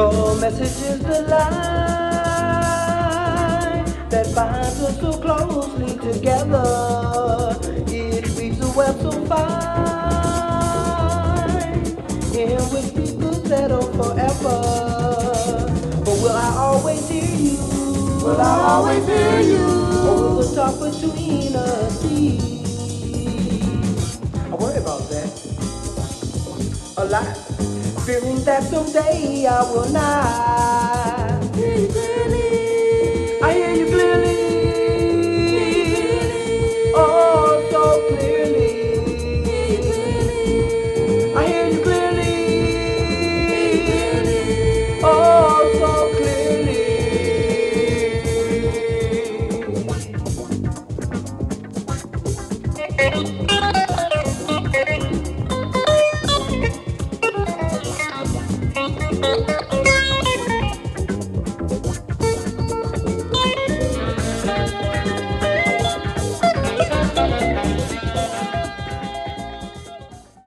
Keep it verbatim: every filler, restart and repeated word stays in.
Your message is the line that binds us so closely together. It weaves a web so fine in which we could settle forever. But will I always hear you? Will I always hear you? Or will the talk between us cease? I worry about that a lot, fearing that someday I will not Hear you clearly. I hear you clearly, oh so clearly. I hear you clearly, oh so clearly.